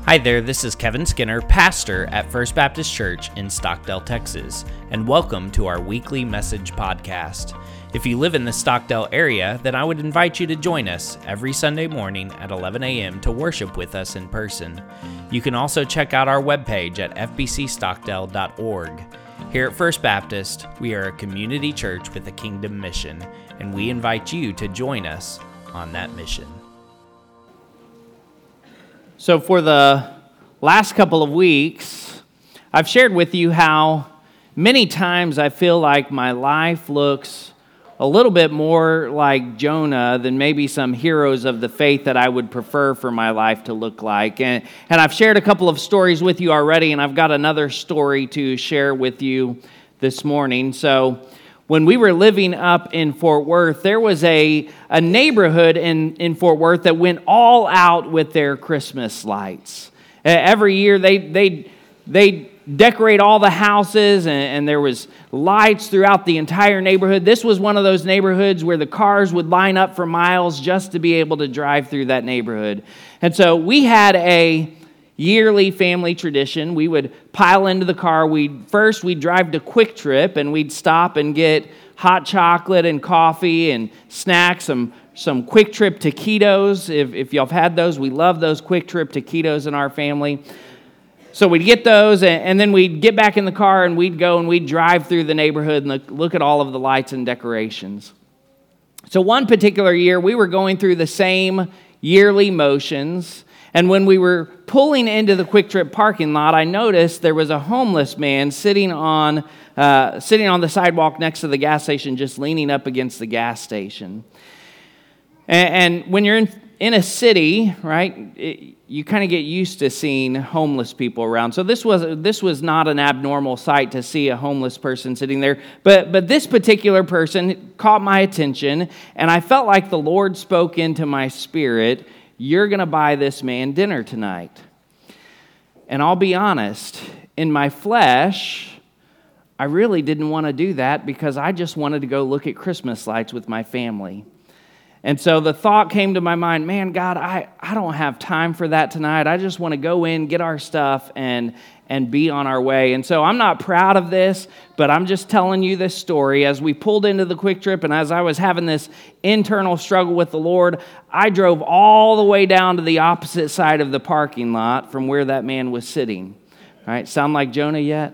Hi there, this is Kevin Skinner, pastor at First Baptist Church in Stockdale, Texas, and welcome to our weekly message podcast. If you live in the Stockdale area, then I would invite you to join us every Sunday morning at 11 a.m. to worship with us in person. You can also check out our webpage at fbcstockdale.org. Here at First Baptist, we are a community church with a kingdom mission, and we invite you to join us on that mission. So for the last couple of weeks, I've shared with you how many times I feel like my life looks a little bit more like Jonah than maybe some heroes of the faith that I would prefer for my life to look like. And I've shared a couple of stories with you already, and I've got another story to share with you this morning. So when we were living up in Fort Worth, there was a neighborhood in Fort Worth that went all out with their Christmas lights. Every year they decorate all the houses, and there was lights throughout the entire neighborhood. This was one of those neighborhoods where the cars would line up for miles just to be able to drive through that neighborhood. And so we had a yearly family tradition. We would pile into the car. We'd drive to Quick Trip, and we'd stop and get hot chocolate and coffee and snacks, some Quick Trip taquitos. If y'all have had those, we love those Quick Trip taquitos in our family. So we'd get those, and then we'd get back in the car, and we'd go and we'd drive through the neighborhood and look at all of the lights and decorations. So one particular year, we were going through the same yearly motions. And when we were pulling into the Quick Trip parking lot, I noticed there was a homeless man sitting on the sidewalk next to the gas station, just leaning up against the gas station. And when you're in a city, right, you kind of get used to seeing homeless people around. So this was not an abnormal sight to see a homeless person sitting there. But this particular person caught my attention, and I felt like the Lord spoke into my spirit, "You're going to buy this man dinner tonight." And I'll be honest, in my flesh, I really didn't want to do that because I just wanted to go look at Christmas lights with my family. And so the thought came to my mind, man, God, I don't have time for that tonight. I just want to go in, get our stuff, and be on our way. And so I'm not proud of this, but I'm just telling you this story. As we pulled into the Quick Trip, and as I was having this internal struggle with the Lord, I drove all the way down to the opposite side of the parking lot from where that man was sitting. All right, sound like Jonah yet?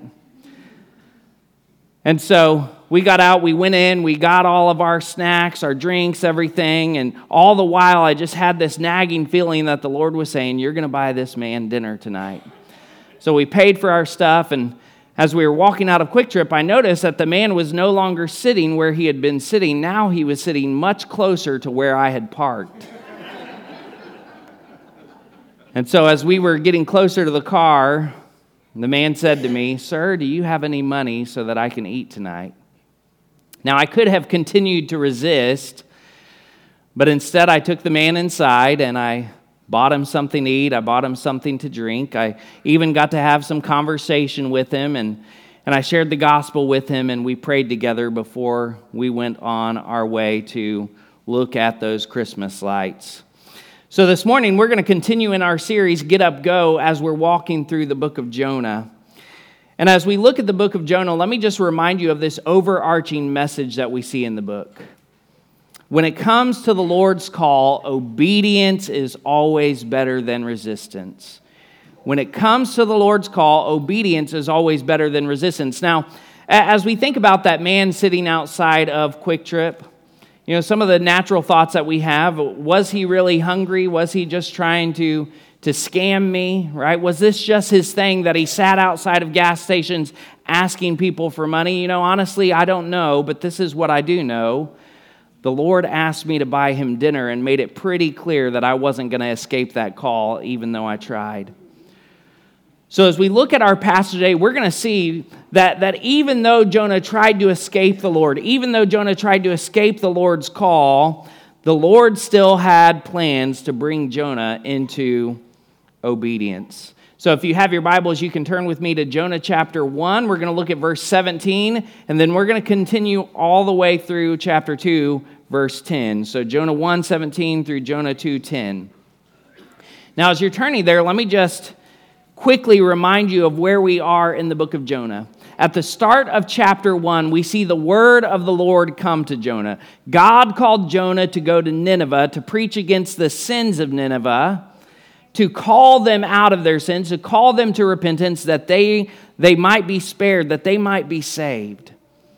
And so we got out, we went in, we got all of our snacks, our drinks, everything, and all the while I just had this nagging feeling that the Lord was saying, "You're going to buy this man dinner tonight." So we paid for our stuff, and as we were walking out of Quick Trip, I noticed that the man was no longer sitting where he had been sitting. Now he was sitting much closer to where I had parked. And so as we were getting closer to the car, the man said to me, "Sir, do you have any money so that I can eat tonight?" Now, I could have continued to resist, but instead I took the man inside and I bought him something to eat. I bought him something to drink. I even got to have some conversation with him, and I shared the gospel with him, and we prayed together before we went on our way to look at those Christmas lights. So this morning, we're going to continue in our series, Get Up, Go, as we're walking through the book of Jonah. And as we look at the book of Jonah, let me just remind you of this overarching message that we see in the book. When it comes to the Lord's call, obedience is always better than resistance. When it comes to the Lord's call, obedience is always better than resistance. Now, as we think about that man sitting outside of Quick Trip, you know, some of the natural thoughts that we have, was he really hungry? Was he just trying to scam me, right? Was this just his thing that he sat outside of gas stations asking people for money? You know, honestly, I don't know, but this is what I do know. The Lord asked me to buy him dinner and made it pretty clear that I wasn't going to escape that call, even though I tried. So as we look at our passage today, we're going to see that even though Jonah tried to escape the Lord, even though Jonah tried to escape the Lord's call, the Lord still had plans to bring Jonah into obedience. So if you have your Bibles, you can turn with me to Jonah chapter 1. We're going to look at verse 17, and then we're going to continue all the way through chapter 2, verse 10. So Jonah 1:17 through Jonah 2:10. Now, as you're turning there, let me just quickly remind you of where we are in the book of Jonah. At the start of chapter 1, we see the word of the Lord come to Jonah. God called Jonah to go to Nineveh to preach against the sins of Nineveh, to call them out of their sins, to call them to repentance, that they might be spared, that they might be saved.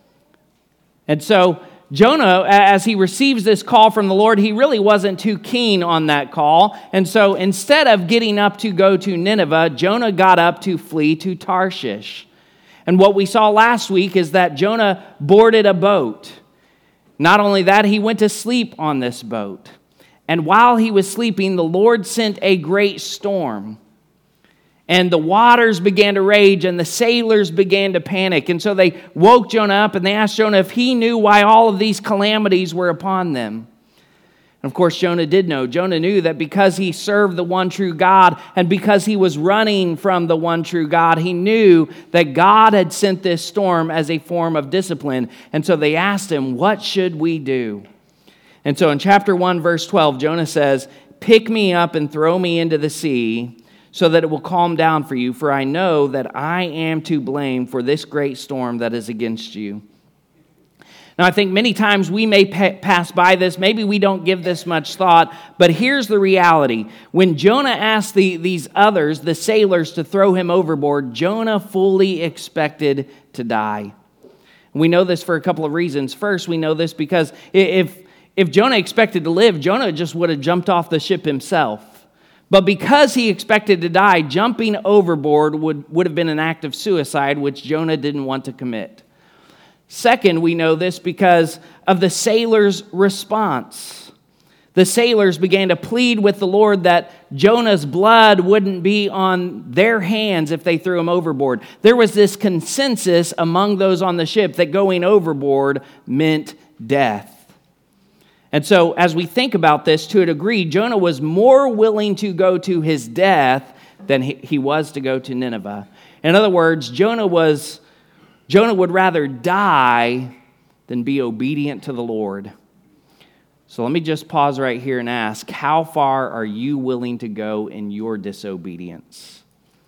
And so Jonah, as he receives this call from the Lord, he really wasn't too keen on that call. And so instead of getting up to go to Nineveh, Jonah got up to flee to Tarshish. And what we saw last week is that Jonah boarded a boat. Not only that, he went to sleep on this boat. And while he was sleeping, the Lord sent a great storm. And the waters began to rage, and the sailors began to panic. And so they woke Jonah up, and they asked Jonah if he knew why all of these calamities were upon them. And of course, Jonah did know. Jonah knew that because he served the one true God, and because he was running from the one true God, he knew that God had sent this storm as a form of discipline. And so they asked him, what should we do? And so in chapter 1, verse 12, Jonah says, pick me up and throw me into the sea, so that it will calm down for you, for I know that I am to blame for this great storm that is against you. Now, I think many times we may pass by this. Maybe we don't give this much thought, but here's the reality. When Jonah asked these others, the sailors, to throw him overboard, Jonah fully expected to die. We know this for a couple of reasons. First, we know this because if Jonah expected to live, Jonah just would have jumped off the ship himself. But because he expected to die, jumping overboard would have been an act of suicide, which Jonah didn't want to commit. Second, we know this because of the sailors' response. The sailors began to plead with the Lord that Jonah's blood wouldn't be on their hands if they threw him overboard. There was this consensus among those on the ship that going overboard meant death. And so as we think about this, to a degree, Jonah was more willing to go to his death than he was to go to Nineveh. In other words, Jonah would rather die than be obedient to the Lord. So let me just pause right here and ask, how far are you willing to go in your disobedience?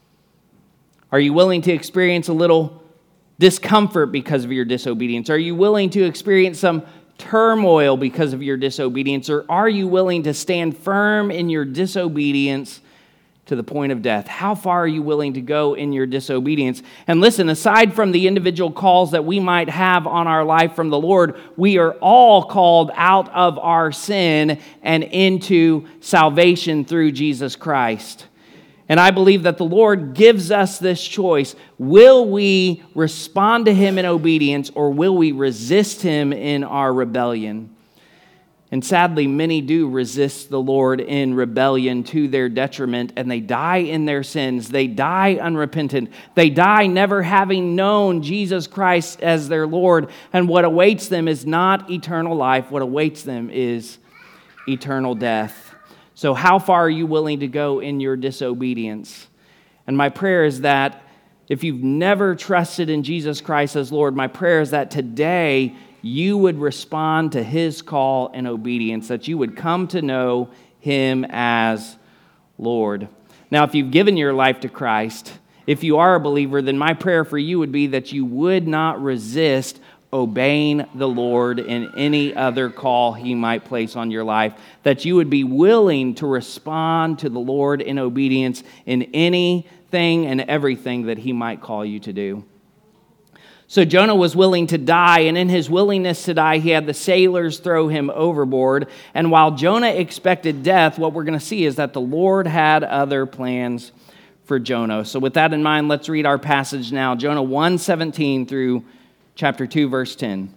Are you willing to experience a little discomfort because of your disobedience? Are you willing to experience some turmoil because of your disobedience? Or are you willing to stand firm in your disobedience to the point of death? How far are you willing to go in your disobedience? And listen, aside from the individual calls that we might have on our life from the Lord, we are all called out of our sin and into salvation through Jesus Christ. And I believe that the Lord gives us this choice. Will we respond to Him in obedience, or will we resist Him in our rebellion? And sadly, many do resist the Lord in rebellion to their detriment, and they die in their sins. They die unrepentant. They die never having known Jesus Christ as their Lord. And what awaits them is not eternal life. What awaits them is eternal death. So how far are you willing to go in your disobedience? And my prayer is that if you've never trusted in Jesus Christ as Lord, my prayer is that today you would respond to His call in obedience, that you would come to know Him as Lord. Now, if you've given your life to Christ, if you are a believer, then my prayer for you would be that you would not resist obeying the Lord in any other call He might place on your life, that you would be willing to respond to the Lord in obedience in anything and everything that He might call you to do. So Jonah was willing to die, and in his willingness to die, he had the sailors throw him overboard. And while Jonah expected death, what we're going to see is that the Lord had other plans for Jonah. So with that in mind, let's read our passage now, Jonah 1:17 through chapter 2, verse 10.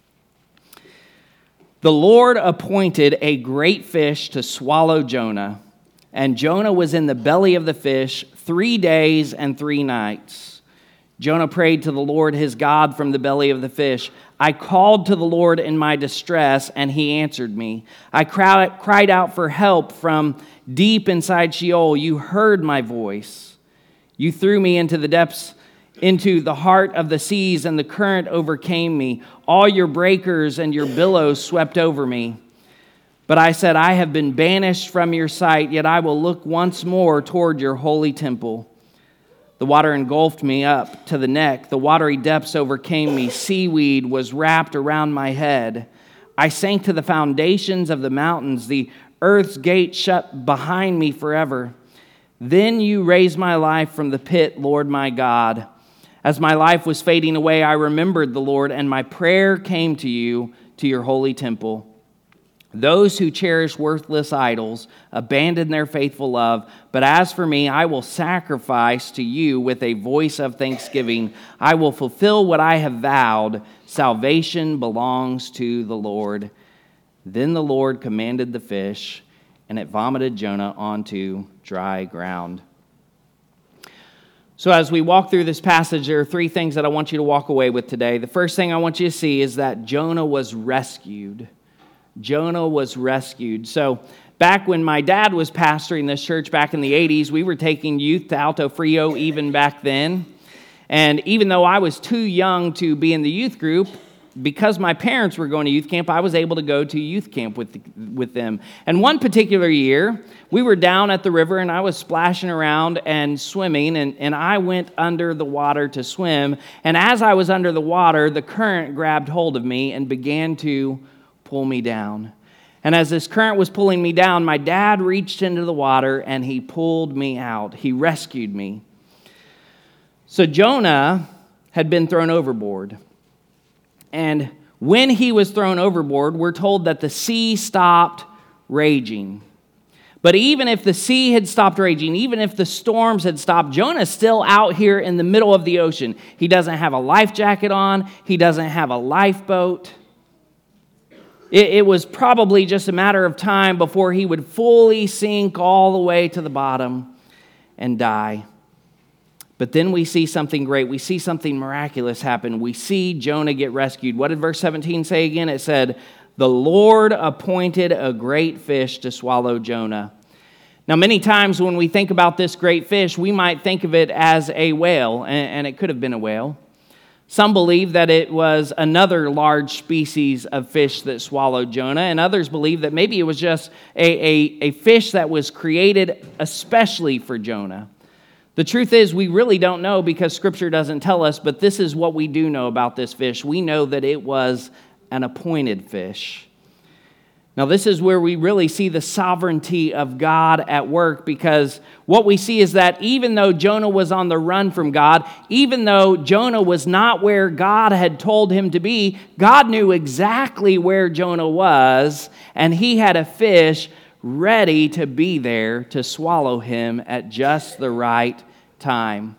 The Lord appointed a great fish to swallow Jonah, and Jonah was in the belly of the fish 3 days and 3 nights. Jonah prayed to the Lord his God from the belly of the fish. I called to the Lord in my distress, and He answered me. I cried out for help from deep inside Sheol. You heard my voice. You threw me into the depths, into the heart of the seas, and the current overcame me. All your breakers and your billows swept over me. But I said, I have been banished from your sight, yet I will look once more toward your holy temple. The water engulfed me up to the neck. The watery depths overcame me. Seaweed was wrapped around my head. I sank to the foundations of the mountains. The earth's gate shut behind me forever. Then you raised my life from the pit, Lord my God. As my life was fading away, I remembered the Lord, and my prayer came to you, to your holy temple. Those who cherish worthless idols abandon their faithful love. But as for me, I will sacrifice to you with a voice of thanksgiving. I will fulfill what I have vowed. Salvation belongs to the Lord. Then the Lord commanded the fish, and it vomited Jonah onto dry ground. So as we walk through this passage, there are three things that I want you to walk away with today. The first thing I want you to see is that Jonah was rescued. Jonah was rescued. So back when my dad was pastoring this church back in the 80s, we were taking youth to Alto Frio even back then. And even though I was too young to be in the youth group, because my parents were going to youth camp, I was able to go to youth camp with them. And one particular year, we were down at the river, and I was splashing around and swimming, and I went under the water to swim. And as I was under the water, the current grabbed hold of me and began to pull me down. And as this current was pulling me down, my dad reached into the water and he pulled me out. He rescued me. So Jonah had been thrown overboard. And when he was thrown overboard, we're told that the sea stopped raging. But even if the sea had stopped raging, even if the storms had stopped, Jonah's still out here in the middle of the ocean. He doesn't have a life jacket on. He doesn't have a lifeboat. It was probably just a matter of time before he would fully sink all the way to the bottom and die. But then we see something great. We see something miraculous happen. We see Jonah get rescued. What did verse 17 say again? It said, "The Lord appointed a great fish to swallow Jonah." Now, many times when we think about this great fish, we might think of it as a whale, and it could have been a whale. Some believe that it was another large species of fish that swallowed Jonah, and others believe that maybe it was just a fish that was created especially for Jonah. The truth is, we really don't know because Scripture doesn't tell us, but this is what we do know about this fish. We know that it was an appointed fish. Now, this is where we really see the sovereignty of God at work, because what we see is that even though Jonah was on the run from God, even though Jonah was not where God had told him to be, God knew exactly where Jonah was, and he had a fish ready to be there to swallow him at just the right time.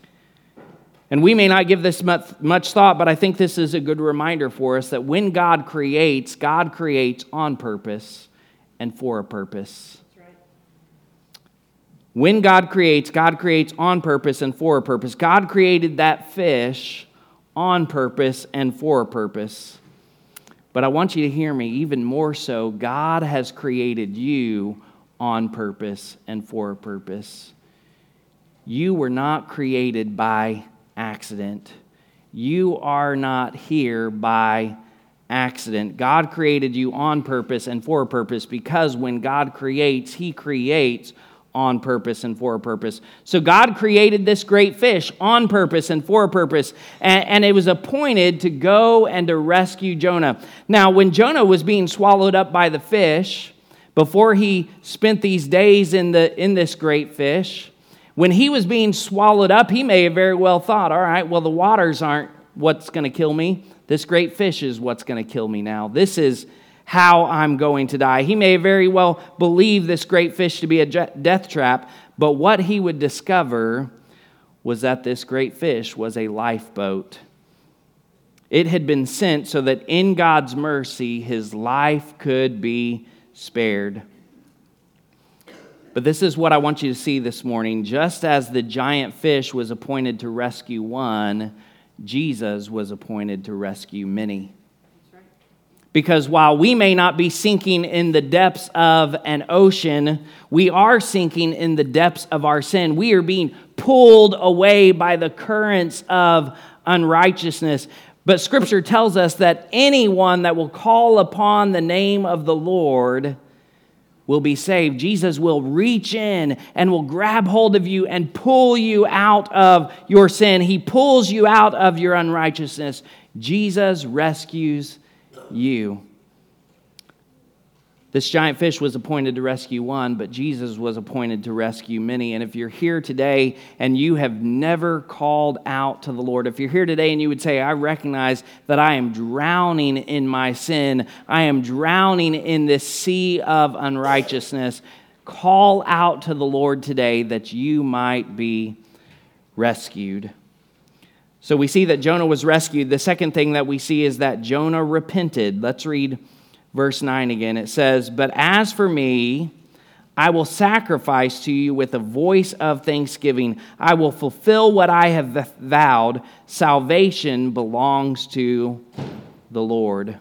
And we may not give this much thought, but I think this is a good reminder for us that when God creates on purpose and for a purpose. That's right. When God creates on purpose and for a purpose. God created that fish on purpose and for a purpose. But I want you to hear me even more so. God has created you on purpose and for a purpose. You were not created by accident. You are not here by accident. God created you on purpose and for a purpose, because when God creates, He creates on purpose and for a purpose. So God created this great fish on purpose and for a purpose, and it was appointed to go and to rescue Jonah. Now, when Jonah was being swallowed up by the fish, before he spent these days in this great fish, when he was being swallowed up, he may have very well thought, all right, well, the waters aren't what's going to kill me. This great fish is what's going to kill me now. This is how I'm going to die. He may very well believe this great fish to be a death trap, but what he would discover was that this great fish was a lifeboat. It had been sent so that in God's mercy, his life could be spared. But this is what I want you to see this morning. Just as the giant fish was appointed to rescue one, Jesus was appointed to rescue many. Because while we may not be sinking in the depths of an ocean, we are sinking in the depths of our sin. We are being pulled away by the currents of unrighteousness. But Scripture tells us that anyone that will call upon the name of the Lord will be saved. Jesus will reach in and will grab hold of you and pull you out of your sin. He pulls you out of your unrighteousness. Jesus rescues you. This giant fish was appointed to rescue one, but Jesus was appointed to rescue many. And if you're here today and you have never called out to the Lord, if you're here today and you would say, I recognize that I am drowning in my sin, I am drowning in this sea of unrighteousness, call out to the Lord today that you might be rescued. So we see that Jonah was rescued. The second thing that we see is that Jonah repented. Let's read Verse 9 again, it says, But as for me, I will sacrifice to you with a voice of thanksgiving. I will fulfill what I have vowed. Salvation belongs to the Lord.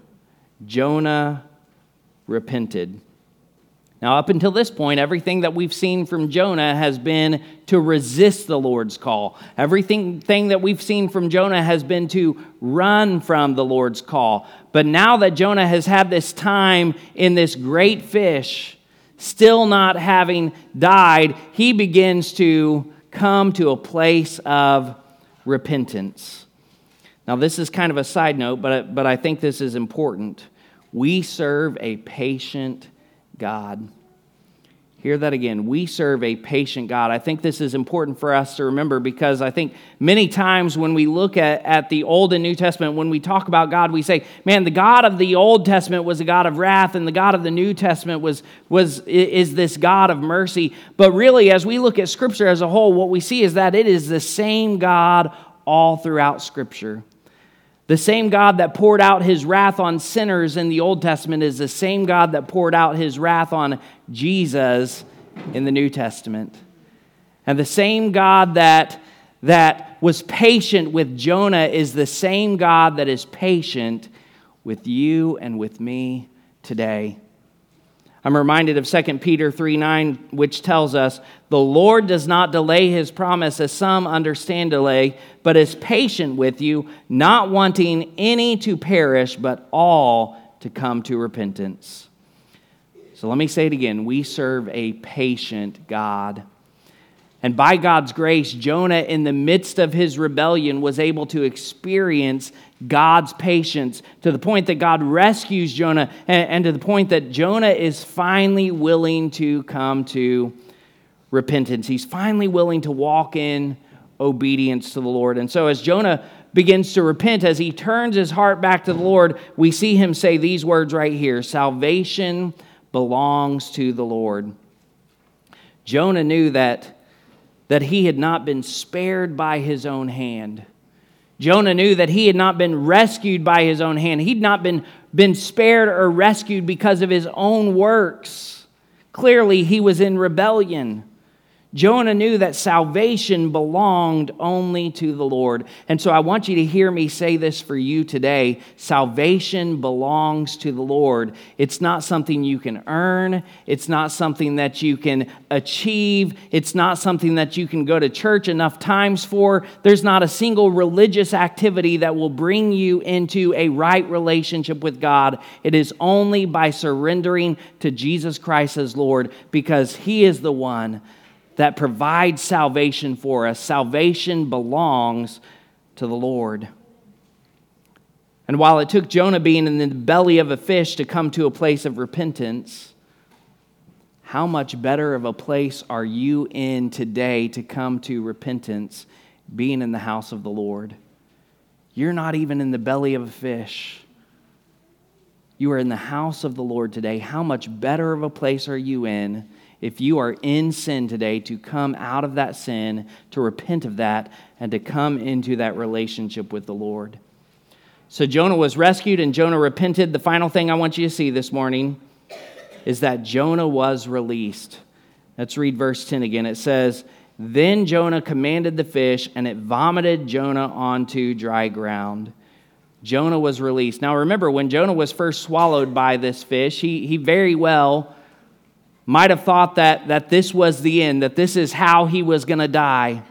Jonah repented. Now, up until this point, everything that we've seen from Jonah has been to resist the Lord's call. Everything that we've seen from Jonah has been to run from the Lord's call. But now that Jonah has had this time in this great fish, still not having died, he begins to come to a place of repentance. Now, this is kind of a side note, but I think this is important. We serve a patient God. Hear that again. We serve a patient God. I think this is important for us to remember because I think many times when we look at the Old and New Testament, when we talk about God, we say, man, the God of the Old Testament was a God of wrath and the God of the New Testament is this God of mercy. But really, as we look at Scripture as a whole, what we see is that it is the same God all throughout Scripture. The same God that poured out his wrath on sinners in the Old Testament is the same God that poured out his wrath on Jesus in the New Testament. And the same God that was patient with Jonah is the same God that is patient with you and with me today. I'm reminded of 2 Peter 3:9, which tells us, the Lord does not delay his promise as some understand delay, but is patient with you, not wanting any to perish, but all to come to repentance. So let me say it again. We serve a patient God. And by God's grace, Jonah, in the midst of his rebellion, was able to experience God's patience to the point that God rescues Jonah and to the point that Jonah is finally willing to come to repentance. He's finally willing to walk in obedience to the Lord. And so as Jonah begins to repent, as he turns his heart back to the Lord, we see him say these words right here, salvation belongs to the Lord. Jonah knew that he had not been spared by his own hand. Jonah knew that he had not been rescued by his own hand. He'd not been spared or rescued because of his own works. Clearly, he was in rebellion. Jonah knew that salvation belonged only to the Lord. And so I want you to hear me say this for you today. Salvation belongs to the Lord. It's not something you can earn. It's not something that you can achieve. It's not something that you can go to church enough times for. There's not a single religious activity that will bring you into a right relationship with God. It is only by surrendering to Jesus Christ as Lord, because He is the one that provides salvation for us. Salvation belongs to the Lord. And while it took Jonah being in the belly of a fish to come to a place of repentance, how much better of a place are you in today to come to repentance, being in the house of the Lord? You're not even in the belly of a fish. You are in the house of the Lord today. How much better of a place are you in if you are in sin today to come out of that sin, to repent of that, and to come into that relationship with the Lord? So Jonah was rescued and Jonah repented. The final thing I want you to see this morning is that Jonah was released. Let's read verse 10 again. It says, Then Jonah commanded the fish, and it vomited Jonah onto dry ground. Jonah was released. Now remember, when Jonah was first swallowed by this fish, he very well might have thought that this was the end, that this is how he was going to die.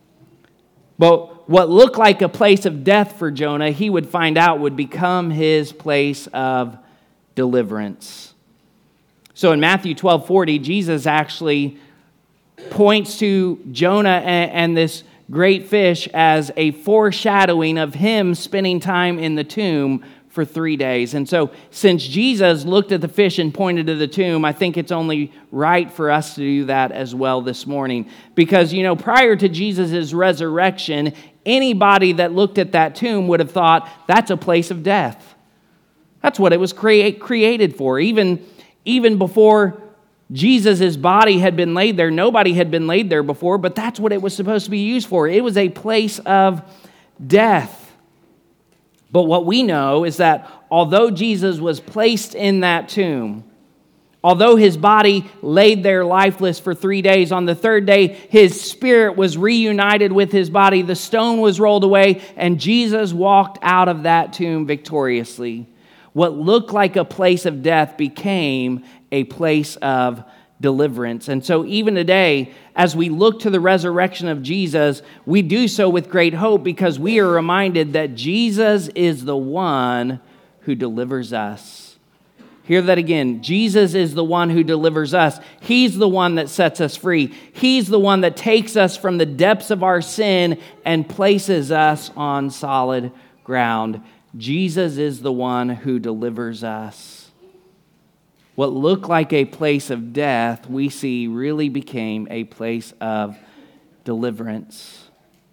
But what looked like a place of death for Jonah, he would find out would become his place of deliverance. So in Matthew 12:40, Jesus actually points to Jonah and this great fish as a foreshadowing of him spending time in the tomb for 3 days. And so since Jesus looked at the fish and pointed to the tomb, I think it's only right for us to do that as well this morning. Because, prior to Jesus' resurrection, anybody that looked at that tomb would have thought, that's a place of death. That's what it was created for. Even before Jesus' body had been laid there, nobody had been laid there before, but that's what it was supposed to be used for. It was a place of death. But what we know is that although Jesus was placed in that tomb, although his body laid there lifeless for 3 days, on the third day, his spirit was reunited with his body, the stone was rolled away, and Jesus walked out of that tomb victoriously. What looked like a place of death became a place of deliverance. And so even today, as we look to the resurrection of Jesus, we do so with great hope because we are reminded that Jesus is the one who delivers us. Hear that again. Jesus is the one who delivers us. He's the one that sets us free. He's the one that takes us from the depths of our sin and places us on solid ground. Jesus is the one who delivers us. What looked like a place of death, we see really became a place of deliverance.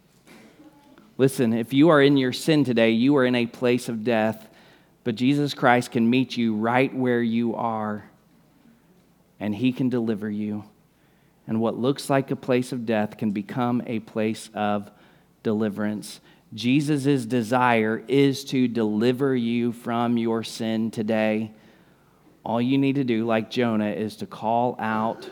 Listen, if you are in your sin today, you are in a place of death, but Jesus Christ can meet you right where you are, and he can deliver you. And what looks like a place of death can become a place of deliverance. Jesus' desire is to deliver you from your sin today. All you need to do, like Jonah, is to call out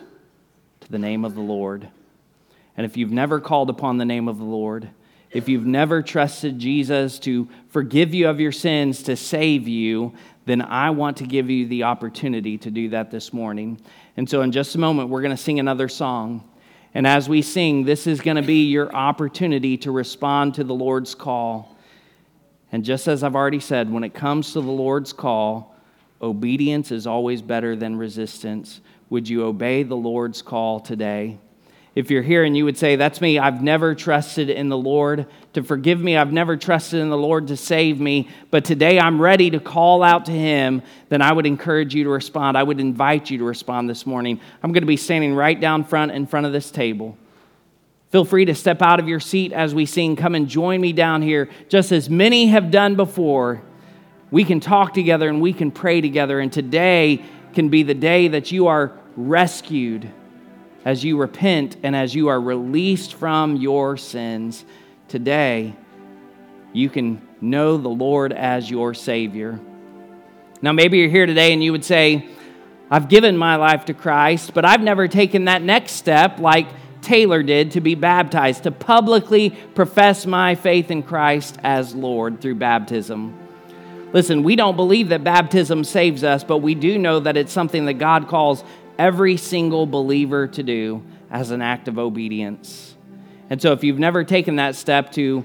to the name of the Lord. And if you've never called upon the name of the Lord, if you've never trusted Jesus to forgive you of your sins, to save you, then I want to give you the opportunity to do that this morning. And so in just a moment, we're going to sing another song. And as we sing, this is going to be your opportunity to respond to the Lord's call. And just as I've already said, when it comes to the Lord's call, obedience is always better than resistance. Would you obey the Lord's call today? If you're here and you would say, that's me, I've never trusted in the Lord to forgive me, I've never trusted in the Lord to save me, but today I'm ready to call out to him, then I would encourage you to respond. I would invite you to respond this morning. I'm going to be standing right down front in front of this table. Feel free to step out of your seat as we sing. Come and join me down here, just as many have done before. We can talk together and we can pray together. And today can be the day that you are rescued as you repent and as you are released from your sins. Today, you can know the Lord as your Savior. Now, maybe you're here today and you would say, I've given my life to Christ, but I've never taken that next step like Taylor did to be baptized, to publicly profess my faith in Christ as Lord through baptism. Listen, we don't believe that baptism saves us, but we do know that it's something that God calls every single believer to do as an act of obedience. And so if you've never taken that step to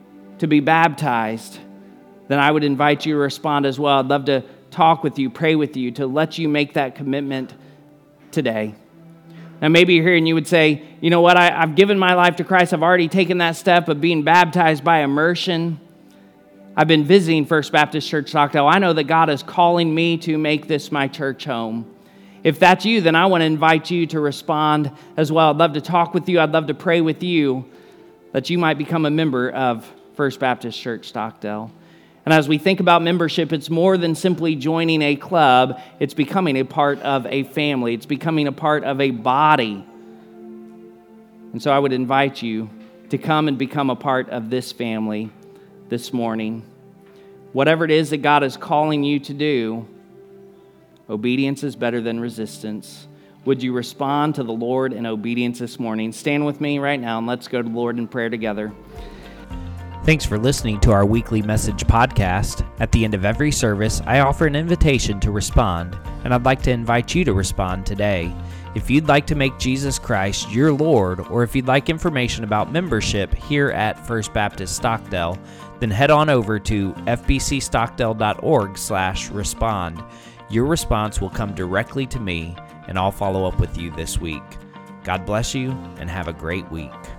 be baptized, then I would invite you to respond as well. I'd love to talk with you, pray with you, to let you make that commitment today. Now, maybe you're here and you would say, you know what, I've given my life to Christ. I've already taken that step of being baptized by immersion. I've been visiting First Baptist Church Stockdale. I know that God is calling me to make this my church home. If that's you, then I want to invite you to respond as well. I'd love to talk with you. I'd love to pray with you that you might become a member of First Baptist Church Stockdale. And as we think about membership, it's more than simply joining a club. It's becoming a part of a family. It's becoming a part of a body. And so I would invite you to come and become a part of this family this morning. Whatever it is that God is calling you to do, obedience is better than resistance. Would you respond to the Lord in obedience this morning? Stand with me right now and let's go to the Lord in prayer together. Thanks for listening to our weekly message podcast. At the end of every service, I offer an invitation to respond, and I'd like to invite you to respond today. If you'd like to make Jesus Christ your Lord, or if you'd like information about membership here at First Baptist Stockdale, then head on over to fbcstockdale.org/respond. Your response will come directly to me, and I'll follow up with you this week. God bless you, and have a great week.